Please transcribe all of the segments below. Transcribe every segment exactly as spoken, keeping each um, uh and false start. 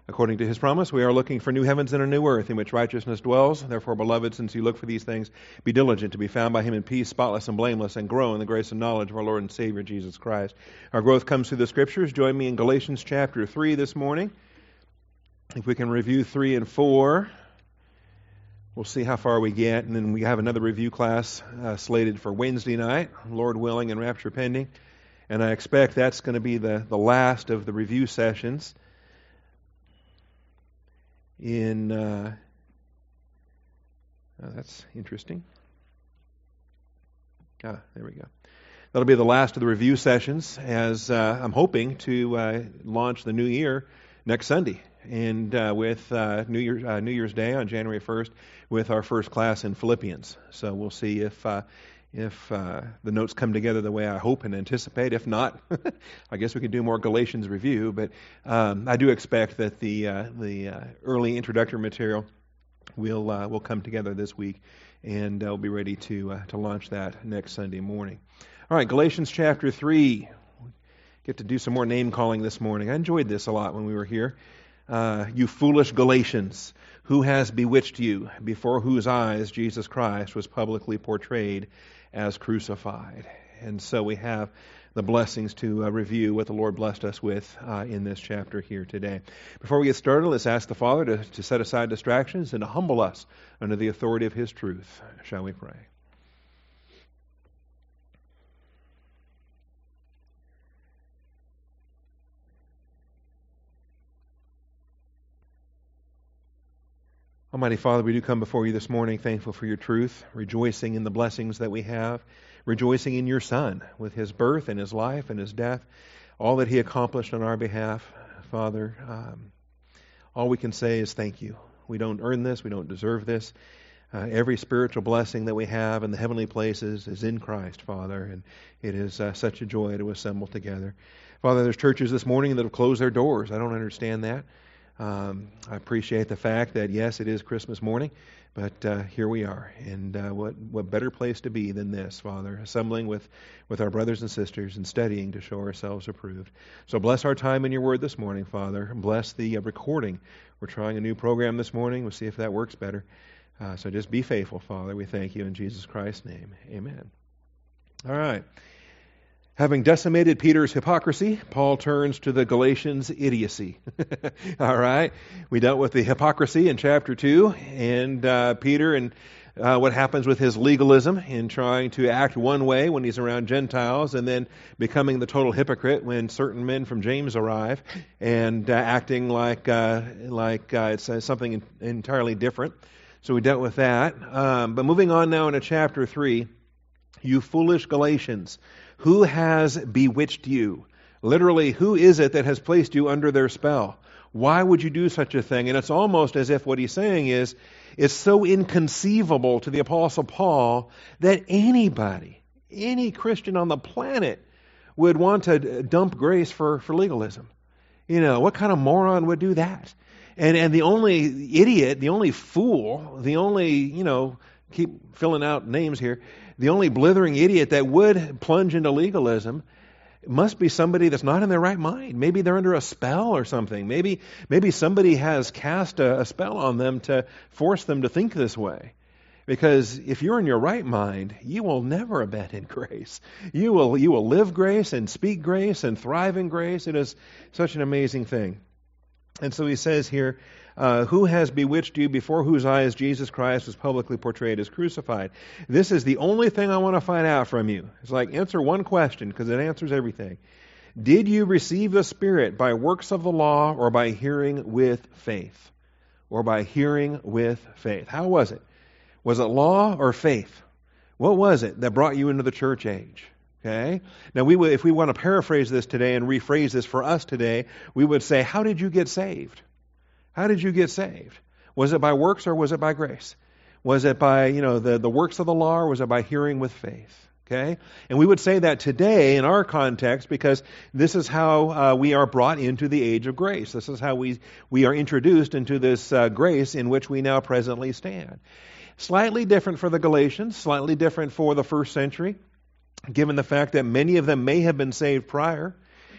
According to his promise, we are looking for new heavens and a new earth in which righteousness dwells. Therefore, beloved, since you look for these things, be diligent to be found by him in peace, spotless and blameless, and grow in the grace and knowledge of our Lord and Savior, Jesus Christ. Our growth comes through the Scriptures. Join me in Galatians chapter three this morning. If we can review three and four, we'll see how far we get. And then we have another review class uh, slated for Wednesday night, Lord willing and rapture pending. And I expect that's going to be the, the last of the review sessions. In uh, oh, that's interesting. Ah, there we go. That'll be the last of the review sessions, as uh, I'm hoping to uh, launch the new year next Sunday, and uh, with uh, New Year uh, New Year's Day on January first, with our first class in Philippians. So we'll see if uh, if uh, the notes come together the way I hope and anticipate. If not, I guess we could do more Galatians review. But um, I do expect that the uh, the uh, early introductory material will uh, will come together this week, and uh, we'll be ready to uh, to launch that next Sunday morning. All right, Galatians chapter three. Get to do some more name calling this morning. I enjoyed this a lot when we were here. Uh, you foolish Galatians, who has bewitched you, before whose eyes Jesus Christ was publicly portrayed as crucified. And so we have the blessings to uh, review what the Lord blessed us with uh, in this chapter here today. Before we get started, let's ask the Father to, to set aside distractions and to humble us under the authority of His truth. Shall we pray? Almighty Father, we do come before you this morning thankful for your truth, rejoicing in the blessings that we have, rejoicing in your Son with his birth and his life and his death, all that he accomplished on our behalf. Father, um, all we can say is thank you. We don't earn this, we don't deserve this. Uh, every spiritual blessing that we have in the heavenly places is in Christ, Father, and it is uh, such a joy to assemble together. Father, there's churches this morning that have closed their doors. I don't understand that. Um, I appreciate the fact that, yes, it is Christmas morning, but uh, here we are. And uh, what what better place to be than this, Father, assembling with, with our brothers and sisters and studying to show ourselves approved. So bless our time in your word this morning, Father. Bless the uh, recording. We're trying a new program this morning. We'll see if that works better. Uh, so just be faithful, Father. We thank you in Jesus Christ's name. Amen. All right. Having decimated Peter's hypocrisy, Paul turns to the Galatians' idiocy. All right. We dealt with the hypocrisy in chapter two, and uh, Peter and uh, what happens with his legalism in trying to act one way when he's around Gentiles, and then becoming the total hypocrite when certain men from James arrive, and uh, acting like uh, like uh, it's uh, something entirely different. So we dealt with that. Um, but moving on now into chapter three, you foolish Galatians, who has bewitched you? Literally, who is it that has placed you under their spell? Why would you do such a thing? And it's almost as if what he's saying is, it's so inconceivable to the Apostle Paul that anybody, any Christian on the planet would want to dump grace for, for legalism. You know, what kind of moron would do that? And and the only idiot, the only fool, the only, you know, keep filling out names here, the only blithering idiot that would plunge into legalism must be somebody that's not in their right mind. Maybe they're under a spell or something. Maybe maybe somebody has cast a, a spell on them to force them to think this way. Because if you're in your right mind, you will never abandon grace. You will you will live grace and speak grace and thrive in grace. It is such an amazing thing. And so he says here, Uh, who has bewitched you, before whose eyes Jesus Christ was publicly portrayed as crucified? This is the only thing I want to find out from you. It's like, answer one question, because it answers everything. Did you receive the Spirit by works of the law, or by hearing with faith? Or by hearing with faith. How was it? Was it law or faith? What was it that brought you into the church age? Okay. Now, we would, if we want to paraphrase this today and rephrase this for us today, we would say, how did you get saved? How did you get saved? Was it by works or was it by grace? Was it by, you know, the, the works of the law, or was it by hearing with faith? Okay? And we would say that today in our context, because this is how uh, we are brought into the age of grace. This is how we, we are introduced into this uh, grace in which we now presently stand. Slightly different for the Galatians, slightly different for the first century, given the fact that many of them may have been saved prior.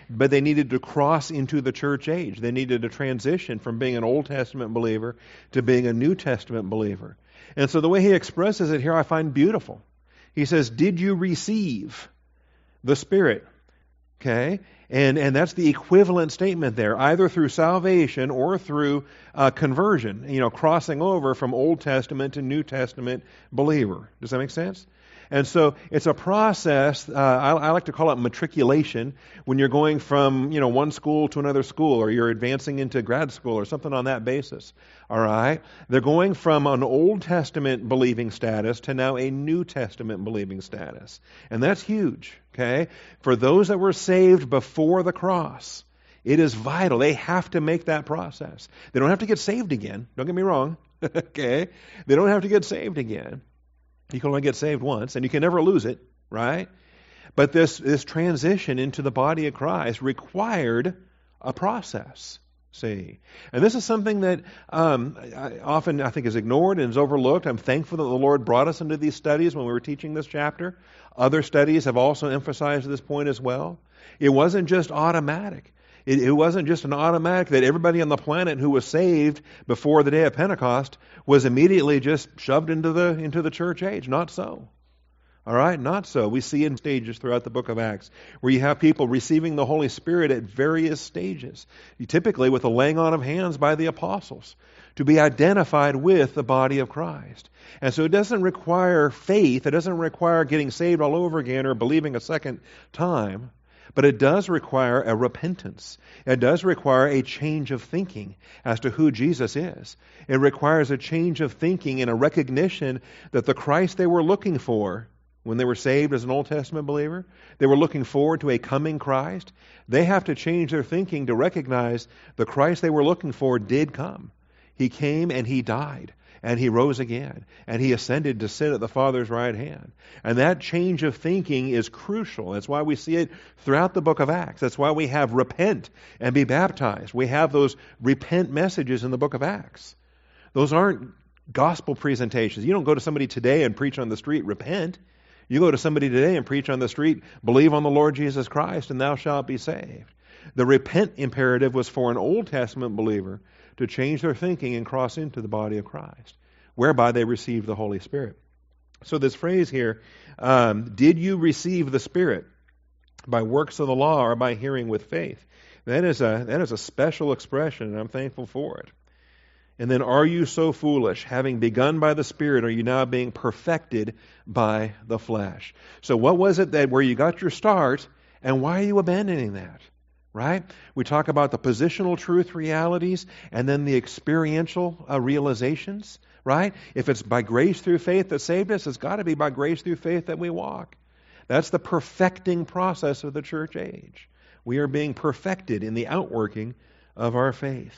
but they needed to cross into the church age. They needed to transition from being an Old Testament believer to being a New Testament believer. And so the way he expresses it here I find beautiful. He says, did you receive the Spirit? Okay? And and that's the equivalent statement there, either through salvation or through uh, conversion, you know, crossing over from Old Testament to New Testament believer. Does that make sense? And so it's a process, uh, I, I like to call it matriculation, when you're going from, you know, one school to another school, or you're advancing into grad school or something on that basis. All right? They're going from an Old Testament believing status to now a New Testament believing status. And that's huge, okay? For those that were saved before the cross, it is vital. They have to make that process. They don't have to get saved again. Don't get me wrong, okay? They don't have to get saved again. You can only get saved once, and you can never lose it, right? But this, this transition into the body of Christ required a process, see? And this is something that um, I, often I think is ignored and is overlooked. I'm thankful that the Lord brought us into these studies when we were teaching this chapter. Other studies have also emphasized this point as well. It wasn't just automatic. It, it wasn't just an automatic that everybody on the planet who was saved before the day of Pentecost was immediately just shoved into the into the church age. Not so. All right? Not so. We see in stages throughout the book of Acts where you have people receiving the Holy Spirit at various stages, typically with the laying on of hands by the apostles, to be identified with the body of Christ. And so it doesn't require faith. It doesn't require getting saved all over again or believing a second time. But it does require a repentance. It does require a change of thinking as to who Jesus is. It requires a change of thinking and a recognition that the Christ they were looking for when they were saved as an Old Testament believer, they were looking forward to a coming Christ. They have to change their thinking to recognize the Christ they were looking for did come. He came and He died. And He rose again. And He ascended to sit at the Father's right hand. And that change of thinking is crucial. That's why we see it throughout the book of Acts. That's why we have repent and be baptized. We have those repent messages in the book of Acts. Those aren't gospel presentations. You don't go to somebody today and preach on the street, repent. You go to somebody today and preach on the street, believe on the Lord Jesus Christ and thou shalt be saved. The repent imperative was for an Old Testament believer to change their thinking and cross into the body of Christ, whereby they received the Holy Spirit. So this phrase here, um, did you receive the Spirit by works of the law or by hearing with faith? That is a that is a special expression, and I'm thankful for it. And then, are you so foolish? Having begun by the Spirit, are you now being perfected by the flesh? So what was it that where you got your start, and why are you abandoning that? Right? We talk about the positional truth realities and then the experiential uh, realizations, right? If it's by grace through faith that saved us, it's got to be by grace through faith that we walk. That's the perfecting process of the church age. We are being perfected in the outworking of our faith.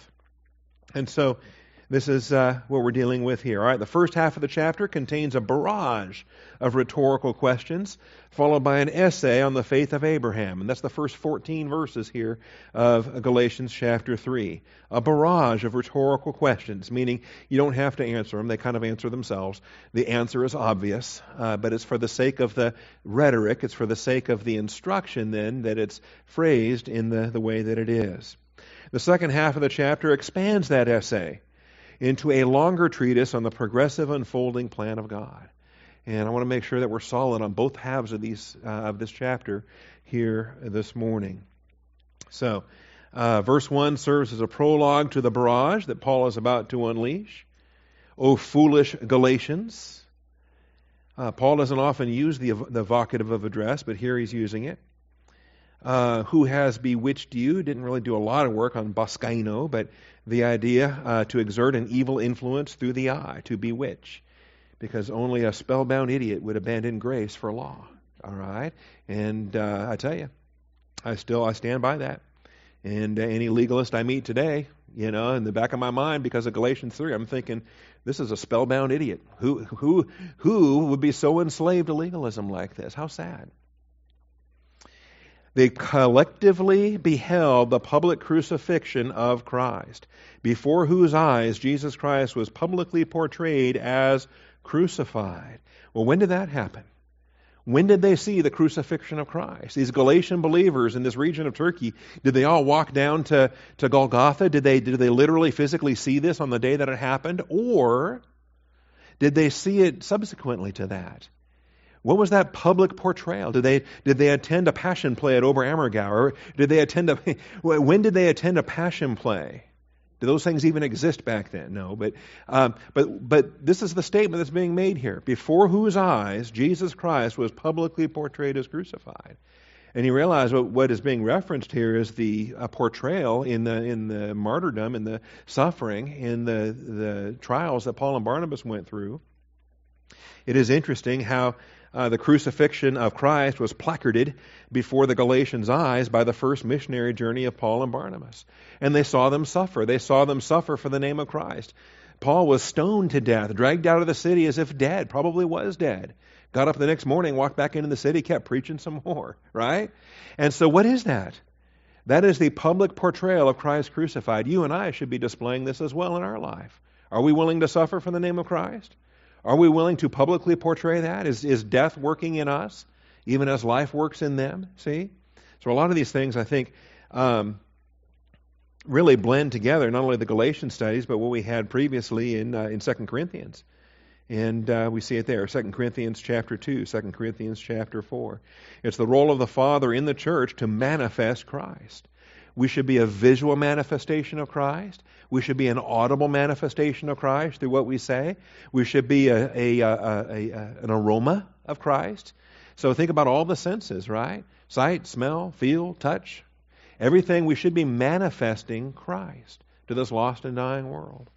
And so this is uh, what we're dealing with here. All right, the first half of the chapter contains a barrage of rhetorical questions, followed by an essay on the faith of Abraham. And that's the first fourteen verses here of Galatians chapter three. A barrage of rhetorical questions, meaning you don't have to answer them. They kind of answer themselves. The answer is obvious, uh, but it's for the sake of the rhetoric, it's for the sake of the instruction then that it's phrased in the, the way that it is. The second half of the chapter expands that essay into a longer treatise on the progressive unfolding plan of God. And I want to make sure that we're solid on both halves of these uh, of this chapter here this morning. So, uh, verse one serves as a prologue to the barrage that Paul is about to unleash. O foolish Galatians. Uh, Paul doesn't often use the, the vocative of address, but here he's using it. Uh, who has bewitched you? Didn't really do a lot of work on baskaino, but the idea uh, to exert an evil influence through the eye, to bewitch, because only a spellbound idiot would abandon grace for law. All right, and uh, I tell you, I still I stand by that. And uh, any legalist I meet today, you know, in the back of my mind, because of Galatians three, I'm thinking, this is a spellbound idiot. Who who who would be so enslaved to legalism like this? How sad. They collectively beheld the public crucifixion of Christ, before whose eyes Jesus Christ was publicly portrayed as crucified. Well, when did that happen? When did they see the crucifixion of Christ? These Galatian believers in this region of Turkey, did they all walk down to, to Golgotha? Did they, did they literally physically see this on the day that it happened? Or did they see it subsequently to that? What was that public portrayal? Did they, did they attend a passion play at Oberammergau? Or did they attend a, when did they attend a passion play? Do those things even exist back then? No, but um, but but this is the statement that's being made here. Before whose eyes Jesus Christ was publicly portrayed as crucified, and you realize what, what is being referenced here is the uh, portrayal in the in the martyrdom, in the suffering, in the the trials that Paul and Barnabas went through. It is interesting how Uh, the crucifixion of Christ was placarded before the Galatians' eyes by the first missionary journey of Paul and Barnabas. And they saw them suffer. They saw them suffer for the name of Christ. Paul was stoned to death, dragged out of the city as if dead, probably was dead. Got up the next morning, walked back into the city, kept preaching some more, right? And so what is that? That is the public portrayal of Christ crucified. You and I should be displaying this as well in our life. Are we willing to suffer for the name of Christ? Are we willing to publicly portray that? Is, is death working in us, even as life works in them? See? So a lot of these things, I think, um, really blend together, not only the Galatian studies, but what we had previously in uh, in Second Corinthians. And uh, we see it there, Second Corinthians chapter two, Second Corinthians chapter four. It's the role of the Father in the church to manifest Christ. We should be a visual manifestation of Christ. We should be an audible manifestation of Christ through what we say. We should be a, a, a, a, a an aroma of Christ. So think about all the senses, right? Sight, smell, feel, touch. Everything, we should be manifesting Christ to this lost and dying world.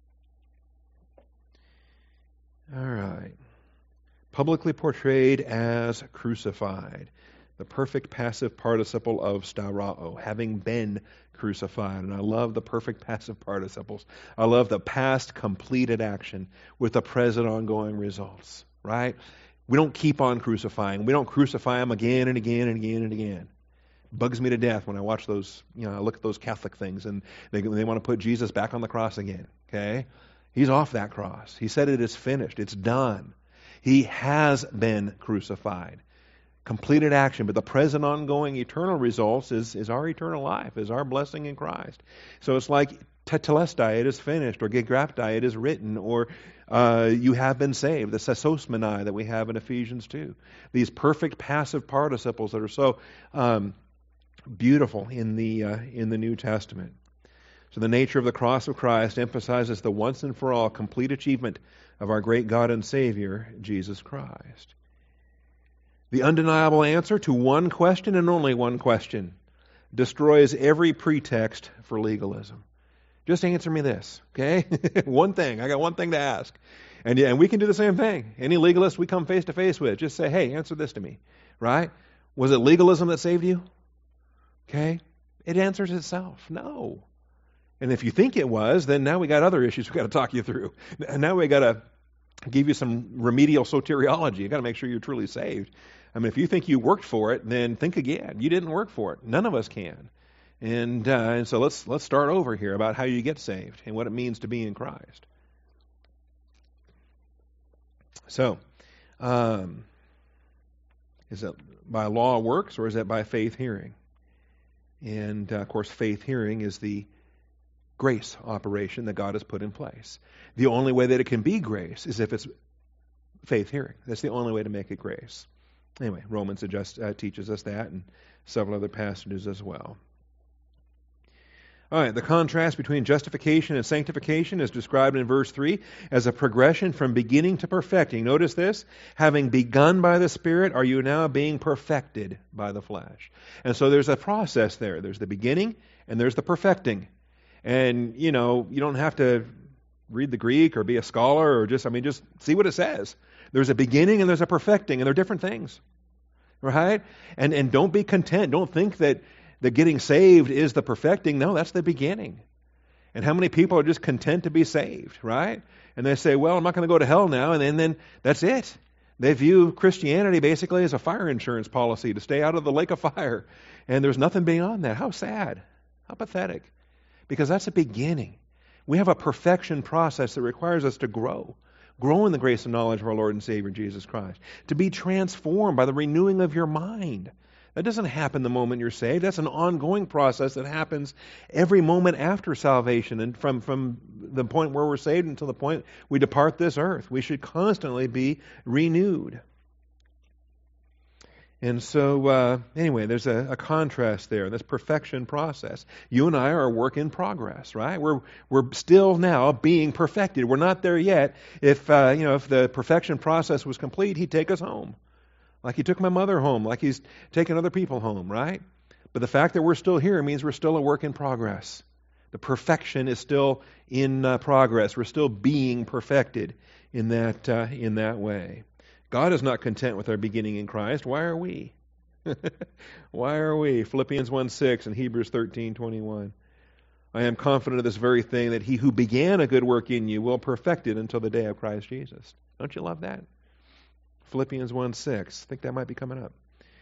All right. Publicly portrayed as crucified. The perfect passive participle of starao, having been crucified. And I love the perfect passive participles. I love the past completed action with the present ongoing results, right? We don't keep on crucifying. We don't crucify them again and again and again and again. It bugs me to death when I watch those, you know, I look at those Catholic things and they, they want to put Jesus back on the cross again, okay? He's off that cross. He said it is finished. It's done. He has been crucified. Completed action, but the present ongoing eternal results is, is our eternal life, is our blessing in Christ. So it's like tetelestai, it is finished, or gegraptai, it is written, or uh, you have been saved, the sesosmenai that we have in Ephesians two. These perfect passive participles that are so um, beautiful in the uh, in the New Testament. So the nature of the cross of Christ emphasizes the once and for all complete achievement of our great God and Savior, Jesus Christ. The undeniable answer to one question and only one question destroys every pretext for legalism. Just answer me this, okay? One thing. I got one thing to ask. And, and we can do the same thing. Any legalist we come face to face with, just say, hey, answer this to me, right? Was it legalism that saved you? Okay? It answers itself. No. And if you think it was, then now we got other issues we got to talk you through. And now we got to give you some remedial soteriology. You got to make sure you're truly saved. I mean, if you think you worked for it, then think again. You didn't work for it. None of us can. And, uh, and so let's let's start over here about how you get saved and what it means to be in Christ. So, um, is it by law works or is it by faith hearing? And, uh, of course, faith hearing is the grace operation that God has put in place. The only way that it can be grace is if it's faith hearing. That's the only way to make it grace. Anyway, Romans adjust, uh, teaches us that, and several other passages as well. All right, the contrast between justification and sanctification is described in verse three as a progression from beginning to perfecting. Notice this, having begun by the Spirit, are you now being perfected by the flesh? And so there's a process there. There's the beginning and there's the perfecting. And, you know, you don't have to read the Greek or be a scholar or just, I mean, just see what it says. There's a beginning and there's a perfecting, and they're different things, right? And and don't be content. Don't think that, that getting saved is the perfecting. No, that's the beginning. And how many people are just content to be saved, right? And they say, well, I'm not going to go to hell now, and then, then that's it. They view Christianity basically as a fire insurance policy to stay out of the lake of fire. And there's nothing beyond that. How sad. How pathetic. Because that's a beginning. We have a perfection process that requires us to grow. Grow in the grace and knowledge of our Lord and Savior Jesus Christ. To be transformed by the renewing of your mind. That doesn't happen the moment you're saved. That's an ongoing process that happens every moment after salvation, and from, from the point where we're saved until the point we depart this earth. We should constantly be renewed. And so, uh, anyway, there's a, a contrast there, this perfection process. You and I are a work in progress, right? We're we're still now being perfected. We're not there yet. If uh, you know, if the perfection process was complete, He'd take us home, like He took my mother home, like He's taken other people home, right? But the fact that we're still here means we're still a work in progress. The perfection is still in uh, progress. We're still being perfected in that uh, in that way. God is not content with our beginning in Christ. Why are we? Why are we? Philippians one six and Hebrews thirteen twenty-one. I am confident of this very thing, that He who began a good work in you will perfect it until the day of Christ Jesus. Don't you love that? Philippians one six. I think that might be coming up.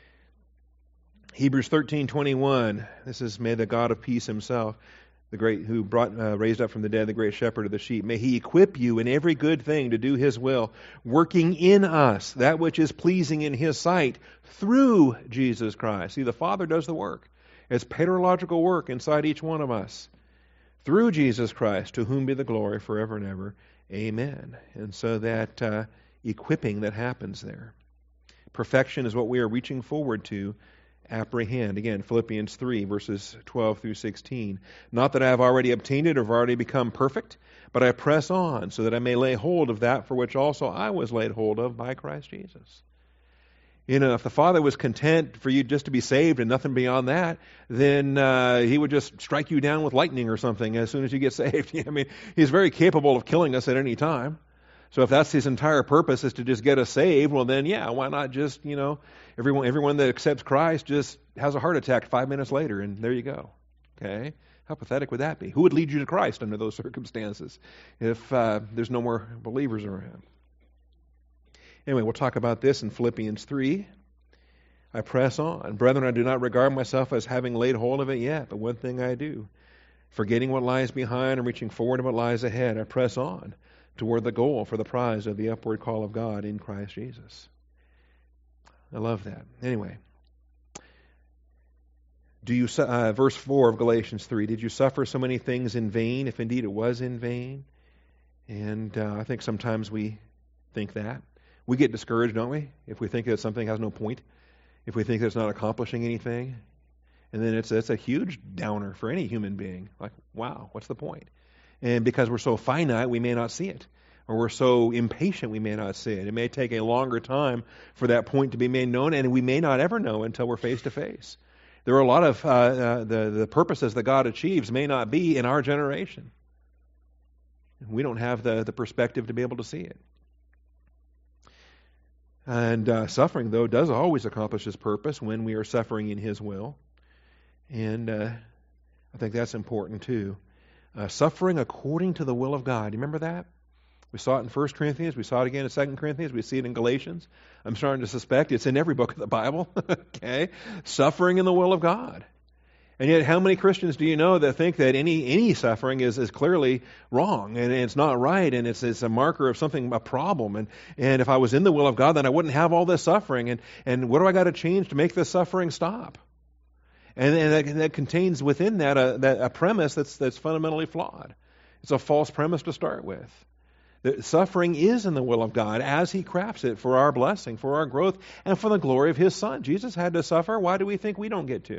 Hebrews thirteen twenty-one. This is, may the God of peace Himself, the great who brought uh, raised up from the dead the great shepherd of the sheep, may He equip you in every good thing to do His will, working in us that which is pleasing in His sight through Jesus Christ. See, the Father does the work. It's paterological work inside each one of us. Through Jesus Christ, to whom be the glory forever and ever. Amen. And so that uh, equipping that happens there. Perfection is what we are reaching forward to apprehend. Again, Philippians three, verses twelve through sixteen. Not that I have already obtained it or have already become perfect, but I press on so that I may lay hold of that for which also I was laid hold of by Christ Jesus. You know, if the Father was content for you just to be saved and nothing beyond that, then uh, He would just strike you down with lightning or something as soon as you get saved. I mean, He's very capable of killing us at any time. So if that's His entire purpose, is to just get us saved, well then, yeah, why not just, you know, everyone everyone that accepts Christ just has a heart attack five minutes later, and there you go. Okay? How pathetic would that be? Who would lead you to Christ under those circumstances if uh, there's no more believers around? Anyway, we'll talk about this in Philippians three. I press on. Brethren, I do not regard myself as having laid hold of it yet, but one thing I do, forgetting what lies behind and reaching forward to what lies ahead, I press on toward the goal for the prize of the upward call of God in Christ Jesus. I love that. Anyway, do you uh, verse four of Galatians three, did you suffer so many things in vain, if indeed it was in vain? And uh, I think sometimes we think that. We get discouraged, don't we? If we think that something has no point, if we think that it's not accomplishing anything. And then it's, it's a huge downer for any human being. Like, wow, what's the point? And because we're so finite, we may not see it. Or we're so impatient, we may not see it. It may take a longer time for that point to be made known, and we may not ever know until we're face to face. There are a lot of uh, uh, the, the purposes that God achieves may not be in our generation. We don't have the, the perspective to be able to see it. And uh, suffering, though, does always accomplish His purpose when we are suffering in His will. And uh, I think that's important, too. Uh, suffering according to the will of God. You remember that? We saw it in First Corinthians. We saw it again in Second Corinthians. We see it in Galatians. I'm starting to suspect it's in every book of the Bible. Okay? Suffering in the will of God. And yet, how many Christians do you know that think that any any suffering is, is clearly wrong and it's not right and it's it's a marker of something, a problem. And, and if I was in the will of God, then I wouldn't have all this suffering. And, and what do I got to change to make this suffering stop? And, and that, that contains within that a, that a premise that's that's fundamentally flawed. It's a false premise to start with. The suffering is in the will of God as He crafts it for our blessing, for our growth, and for the glory of His Son. Jesus had to suffer. Why do we think we don't get to?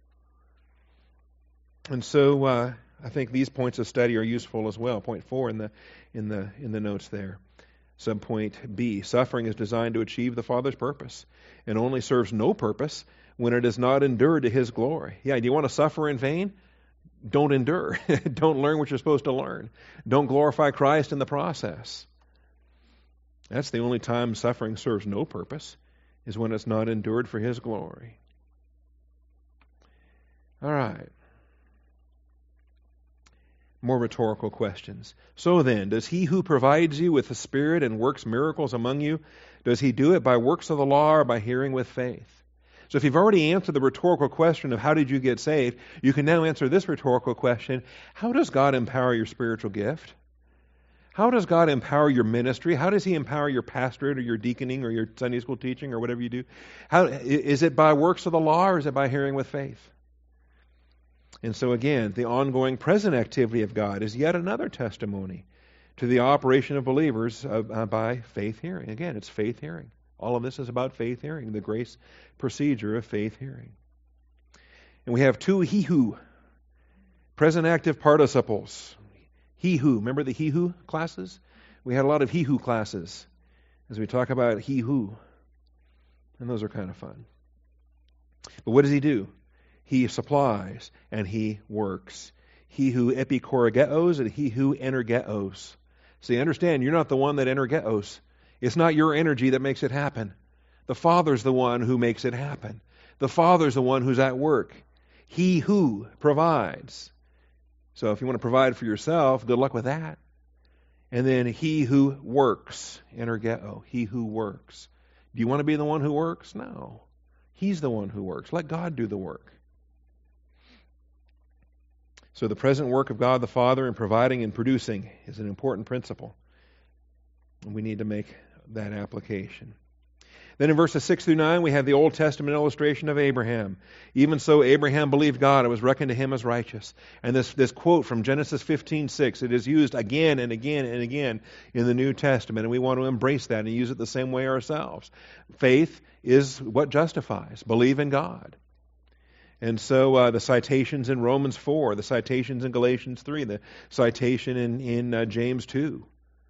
And so uh, I think these points of study are useful as well. Point four in the in the in the notes there. Subpoint B: suffering is designed to achieve the Father's purpose, and only serves no purpose when it is not endured to His glory. Yeah, do you want to suffer in vain? Don't endure. Don't learn what you're supposed to learn. Don't glorify Christ in the process. That's the only time suffering serves no purpose, is when it's not endured for His glory. All right. More rhetorical questions. So then, does He who provides you with the Spirit and works miracles among you, does He do it by works of the law or by hearing with faith? So if you've already answered the rhetorical question of how did you get saved, you can now answer this rhetorical question: how does God empower your spiritual gift? How does God empower your ministry? How does He empower your pastorate or your deaconing or your Sunday school teaching or whatever you do? How, is it by works of the law or is it by hearing with faith? And so again, the ongoing present activity of God is yet another testimony to the operation of believers uh, uh, by faith hearing. Again, it's faith hearing. All of this is about faith hearing, the grace procedure of faith hearing. And we have two he who, present active participles. He who, remember the he who classes? We had a lot of he who classes as we talk about he who. And those are kind of fun. But what does he do? He supplies and he works. He who epikorgeos and he who energeos. See, understand, you're not the one that energeos. It's not your energy that makes it happen. The Father's the one who makes it happen. The Father's the one who's at work. He who provides. So if you want to provide for yourself, good luck with that. And then he who works, energeo, he who works. Do you want to be the one who works? No. He's the one who works. Let God do the work. So the present work of God the Father in providing and producing is an important principle. And we need to make that application. Then in verses six through nine, we have the Old Testament illustration of Abraham. Even so, Abraham believed God. It was reckoned to him as righteous. And this, this quote from Genesis fifteen six, it is used again and again and again in the New Testament. And we want to embrace that and use it the same way ourselves. Faith is what justifies. Believe in God. And so uh, the citations in Romans four, the citations in Galatians three, the citation in, in uh, James two.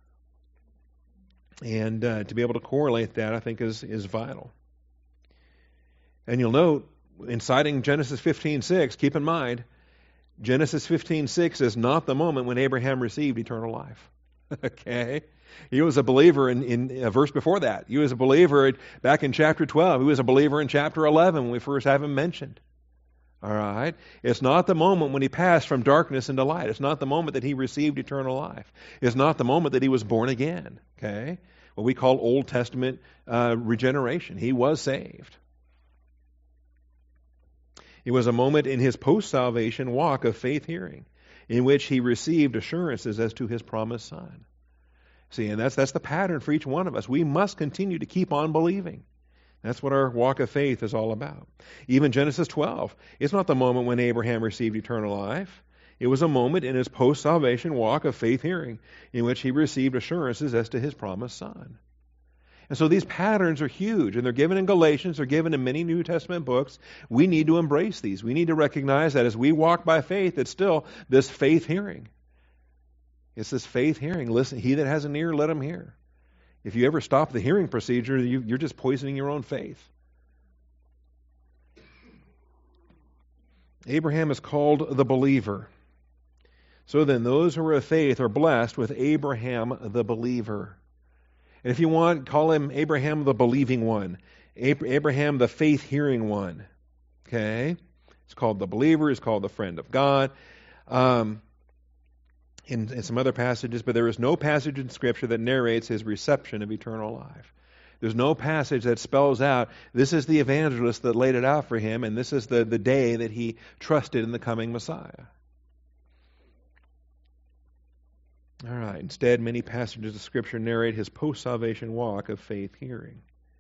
And uh, to be able to correlate that, I think, is, is vital. And you'll note, in citing Genesis fifteen six, keep in mind, Genesis fifteen six is not the moment when Abraham received eternal life. Okay? He was a believer in, in a verse before that. He was a believer back in chapter twelve. He was a believer in chapter eleven when we first have him mentioned. All right? It's not the moment when he passed from darkness into light. It's not the moment that he received eternal life. It's not the moment that he was born again. Okay? What we call Old Testament uh, regeneration. He was saved. It was a moment in his post-salvation walk of faith hearing in which he received assurances as to his promised Son. See, and that's, that's the pattern for each one of us. We must continue to keep on believing. That's what our walk of faith is all about. Even Genesis twelve, it's not the moment when Abraham received eternal life. It was a moment in his post-salvation walk of faith hearing in which he received assurances as to his promised Son. And so these patterns are huge, and they're given in Galatians, they're given in many New Testament books. We need to embrace these. We need to recognize that as we walk by faith, it's still this faith hearing. It's this faith hearing. Listen, he that has an ear, let him hear. If you ever stop the hearing procedure, you, you're just poisoning your own faith. Abraham is called the believer. So then, those who are of faith are blessed with Abraham the believer. And if you want, call him Abraham the believing one. Abraham the faith-hearing one. Okay? It's called the believer. It's called the friend of God. Um... In, in some other passages, but there is no passage in Scripture that narrates his reception of eternal life. There's no passage that spells out, this is the evangelist that laid it out for him, and this is the, the day that he trusted in the coming Messiah. All right. Instead, many passages of Scripture narrate his post-salvation walk of faith hearing.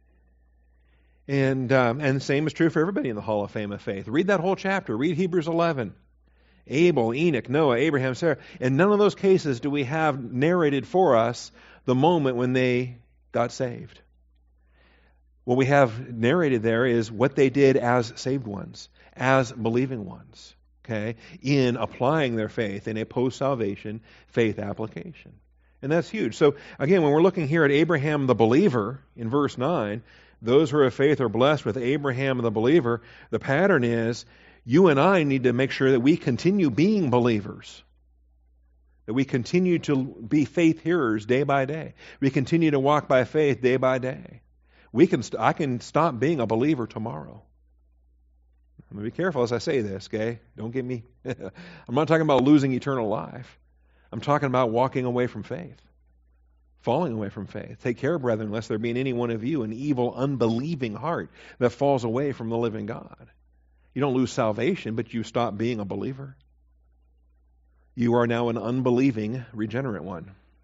And, um, and the same is true for everybody in the Hall of Fame of Faith. Read that whole chapter. Read Hebrews eleven. Abel, Enoch, Noah, Abraham, Sarah. In none of those cases do we have narrated for us the moment when they got saved. What we have narrated there is what they did as saved ones, as believing ones, okay, in applying their faith in a post-salvation faith application. And that's huge. So, again, when we're looking here at Abraham the believer in verse nine, those who are of faith are blessed with Abraham the believer. The pattern is you and I need to make sure that we continue being believers, that we continue to be faith hearers day by day. We continue to walk by faith day by day. We can. St- I can stop being a believer tomorrow. I'm going to be careful as I say this, okay? Don't get me... I'm not talking about losing eternal life. I'm talking about walking away from faith, falling away from faith. Take care, brethren, lest there be in any one of you an evil, unbelieving heart that falls away from the living God. You don't lose salvation, but you stop being a believer. You are now an unbelieving, regenerate one.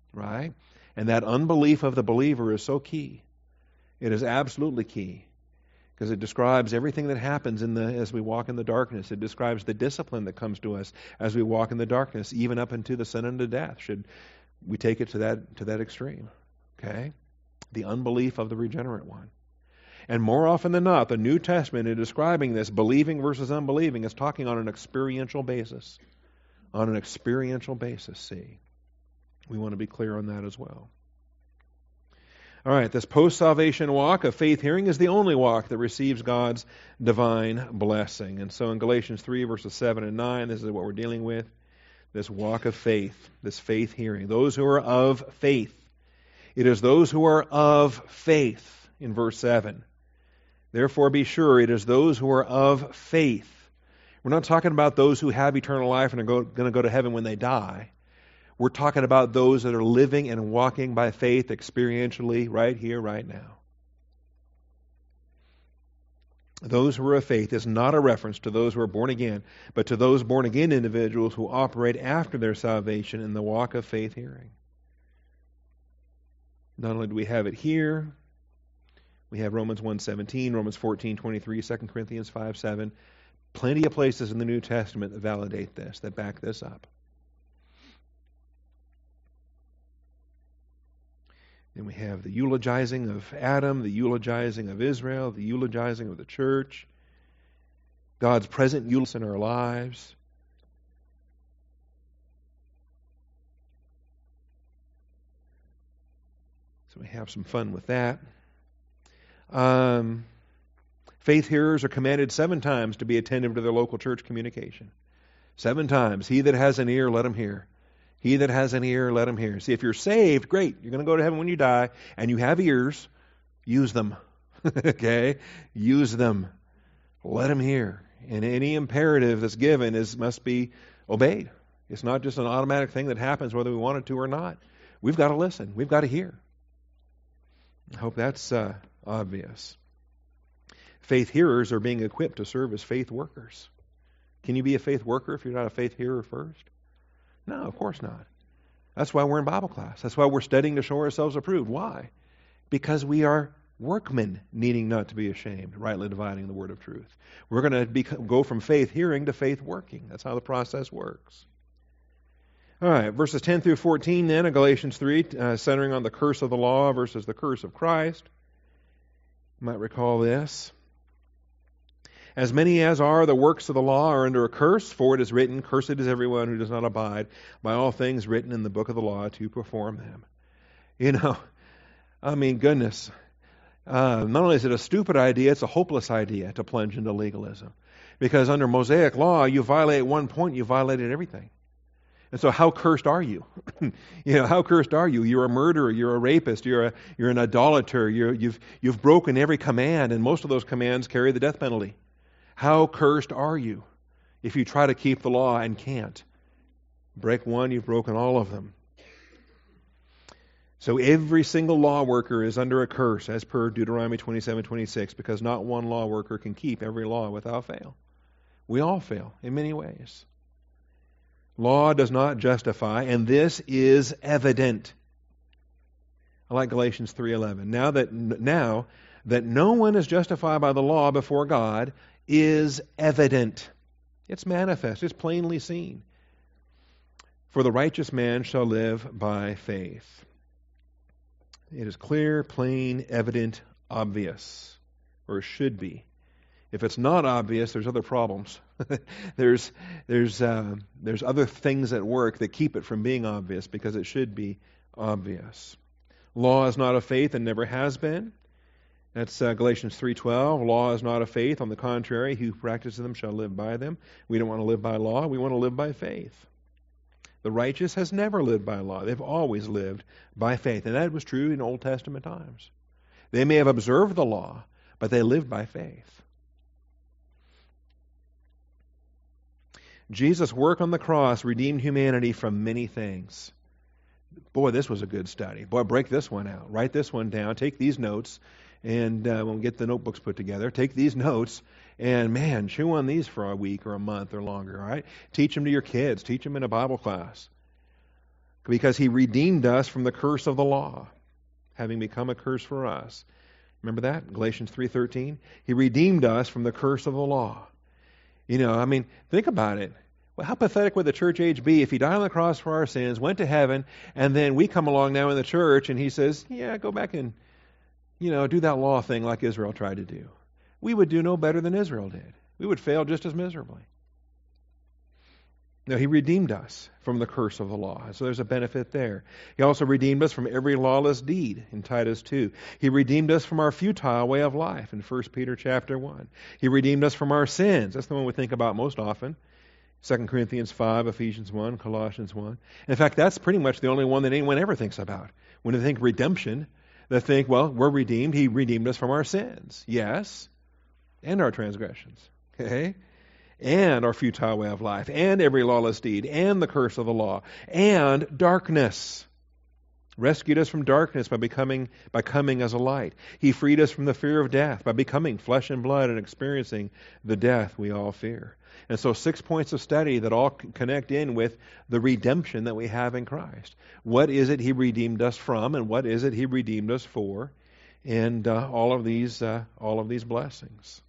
right? And that unbelief of the believer is so key. It is absolutely key. Because it describes everything that happens in the as we walk in the darkness. It describes the discipline that comes to us as we walk in the darkness, even up into the sin unto death. Should we take it to that to that extreme? Okay? The unbelief of the regenerate one. And more often than not, the New Testament in describing this, believing versus unbelieving, is talking on an experiential basis. On an experiential basis, see. We want to be clear on that as well. All right, this post-salvation walk of faith hearing is the only walk that receives God's divine blessing. And so in Galatians three, verses seven and nine, this is what we're dealing with. This walk of faith, this faith hearing. Those who are of faith. It is those who are of faith, in verse seven. Therefore be sure, it is those who are of faith. We're not talking about those who have eternal life and are going to go to heaven when they die. We're talking about those that are living and walking by faith experientially right here, right now. Those who are of faith is not a reference to those who are born again, but to those born again individuals who operate after their salvation in the walk of faith hearing. Not only do we have it here, we have Romans one seventeen, Romans fourteen twenty-three, Second Corinthians five seven. Plenty of places in the New Testament that validate this, that back this up. Then we have the eulogizing of Adam, the eulogizing of Israel, the eulogizing of the church, God's present eulogy in our lives. So we have some fun with that. Um, faith hearers are commanded seven times to be attentive to their local church communication. Seven times. He that has an ear, let him hear. He that has an ear, let him hear. See, if you're saved, great. You're going to go to heaven when you die, and you have ears, use them. Okay? Use them. Let him hear. And any imperative that's given is must be obeyed. It's not just an automatic thing that happens whether we want it to or not. We've got to listen. We've got to hear. I hope that's uh, obvious. Faith hearers are being equipped to serve as faith workers. Can you be a faith worker if you're not a faith hearer first? No, of course not. That's why we're in Bible class. That's why we're studying to show ourselves approved. Why? Because we are workmen needing not to be ashamed, rightly dividing the word of truth. We're going to go from faith hearing to faith working. That's how the process works. All right, verses ten through fourteen then in Galatians three, uh, centering on the curse of the law versus the curse of Christ. You might recall this. As many as are the works of the law are under a curse, for it is written, cursed is everyone who does not abide by all things written in the book of the law to perform them. You know, I mean, goodness. Uh, not only is it a stupid idea, it's a hopeless idea to plunge into legalism. Because under Mosaic law, you violate one point, you violated everything. And so how cursed are you? you know, how cursed are you? You're a murderer, you're a rapist, you're a you're an idolater, you're, you've you've broken every command, and most of those commands carry the death penalty. How cursed are you if you try to keep the law and can't? Break one, you've broken all of them. So every single law worker is under a curse, as per Deuteronomy twenty-seven twenty-six, because not one law worker can keep every law without fail. We all fail in many ways. Law does not justify, and this is evident. I like Galatians three eleven. Now that now that no one is justified by the law before God is evident. It's manifest. It's plainly seen. For the righteous man shall live by faith. It is clear, plain, evident, obvious, or should be. If it's not obvious, there's other problems. there's there's uh, there's other things at work that keep it from being obvious because it should be obvious. Law is not of faith and never has been. That's uh, Galatians three twelve. Law is not of faith. On the contrary, he who practices them shall live by them. We don't want to live by law. We want to live by faith. The righteous has never lived by law. They've always lived by faith. And that was true in Old Testament times. They may have observed the law, but they lived by faith. Jesus' work on the cross redeemed humanity from many things. Boy, this was a good study. Boy, break this one out. Write this one down. Take these notes. And uh, when we get the notebooks put together, take these notes and, man, chew on these for a week or a month or longer, all right? Teach them to your kids. Teach them in a Bible class. because he redeemed us from the curse of the law, having become a curse for us. Remember that? Galatians three thirteen. He redeemed us from the curse of the law. You know, I mean, think about it. Well, how pathetic would the church age be if he died on the cross for our sins, went to heaven, and then we come along now in the church and he says, yeah, go back and, you know, do that law thing like Israel tried to do. We would do no better than Israel did. We would fail just as miserably. No, he redeemed us from the curse of the law. So there's a benefit there. He also redeemed us from every lawless deed in Titus two. He redeemed us from our futile way of life in First Peter chapter one. He redeemed us from our sins. That's the one we think about most often. Second Corinthians five, Ephesians one, Colossians one. In fact, that's pretty much the only one that anyone ever thinks about. When they think redemption, they think, well, we're redeemed. He redeemed us from our sins. Yes. And our transgressions. Okay? And our futile way of life, and every lawless deed, and the curse of the law, and darkness. Rescued us from darkness by becoming by coming as a light. He freed us from the fear of death by becoming flesh and blood and experiencing the death we all fear. And so six points of study that all connect in with the redemption that we have in Christ. What is it he redeemed us from, and what is it he redeemed us for? And uh, all of these uh, all of these blessings.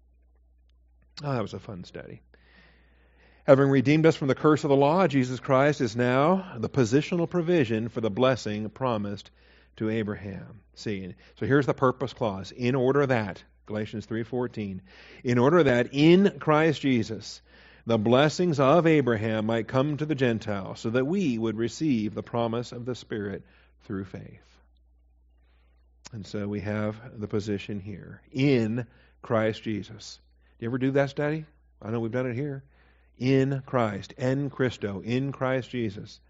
Oh, that was a fun study. Having redeemed us from the curse of the law, Jesus Christ is now the positional provision for the blessing promised to Abraham. See, so here's the purpose clause. In order that, Galatians three fourteen, in order that in Christ Jesus the blessings of Abraham might come to the Gentiles, so that we would receive the promise of the Spirit through faith. And so we have the position here. In Christ Jesus. Do you ever do that study? I know we've done it here. In Christ, en Christo, in Christ Jesus.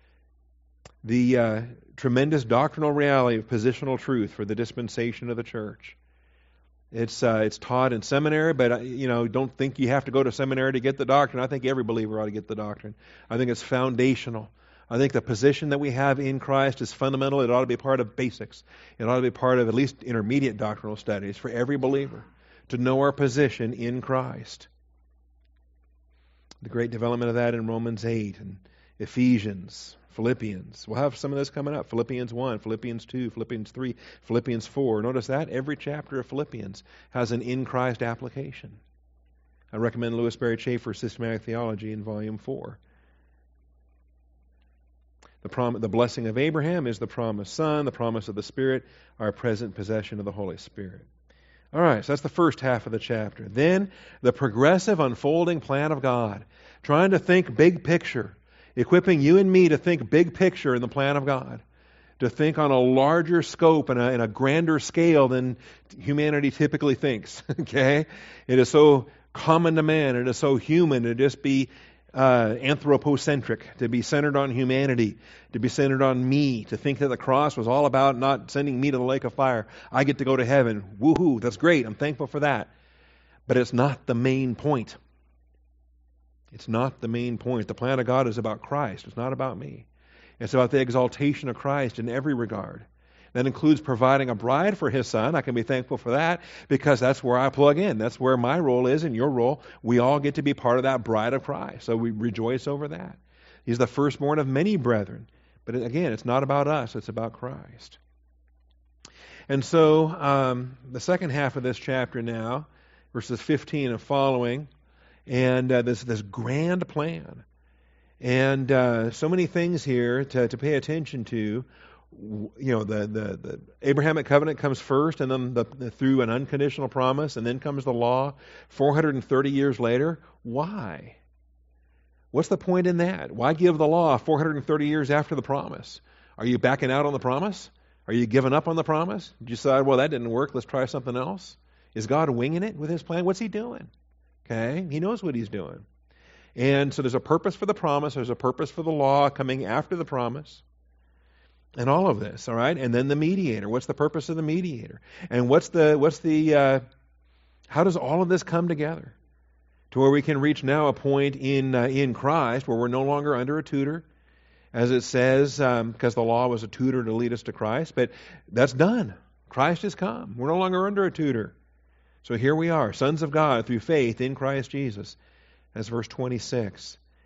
The uh, tremendous doctrinal reality of positional truth for the dispensation of the church. It's uh, it's taught in seminary, but uh, you know, don't think you have to go to seminary to get the doctrine. I think every believer ought to get the doctrine. I think it's foundational. I think the position that we have in Christ is fundamental. It ought to be part of basics. It ought to be part of at least intermediate doctrinal studies for every believer. To know our position in Christ. The great development of that in Romans eight and Ephesians, Philippians. We'll have some of this coming up. Philippians one, Philippians two, Philippians three, Philippians four. Notice that every chapter of Philippians has an in Christ application. I recommend Louis Barry Chafer's Systematic Theology in Volume four. The, prom- the blessing of Abraham is the promised Son. The promise of the Spirit, our present possession of the Holy Spirit. All right, so that's the first half of the chapter. Then, the progressive unfolding plan of God. Trying to think big picture. Equipping you and me to think big picture in the plan of God. To think on a larger scope and a, and a grander scale than humanity typically thinks. Okay? It is so common to man. It is so human to just be uh, anthropocentric. To be centered on humanity. To be centered on me. To think that the cross was all about not sending me to the lake of fire. I get to go to heaven. Woohoo, that's great. I'm thankful for that. But it's not the main point. It's not the main point. The plan of God is about Christ. It's not about me. It's about the exaltation of Christ in every regard. That includes providing a bride for His Son. I can be thankful for that because that's where I plug in. That's where my role is and your role. We all get to be part of that bride of Christ. So we rejoice over that. He's the firstborn of many brethren. But again, it's not about us. It's about Christ. And so um, the second half of this chapter now, verses fifteen and following, and uh, this this grand plan. And uh, so many things here to, to pay attention to. You know, the, the, the Abrahamic covenant comes first, and then the, the, through an unconditional promise, and then comes the law four hundred thirty years later. Why? What's the point in that? Why give the law four hundred thirty years after the promise? Are you backing out on the promise? Are you giving up on the promise? Did you decide, well, that didn't work, let's try something else? Is God winging it with His plan? What's He doing? Okay, He knows what He's doing. And so there's a purpose for the promise, there's a purpose for the law coming after the promise. And all of this, all right? And then the mediator. What's the purpose of the mediator? And what's the, what's the, uh, how does all of this come together? To where we can reach now a point in uh, in Christ where we're no longer under a tutor, as it says, um, because the law was a tutor to lead us to Christ. But that's done. Christ has come. We're no longer under a tutor. So here we are, sons of God through faith in Christ Jesus. That's verse twenty-six.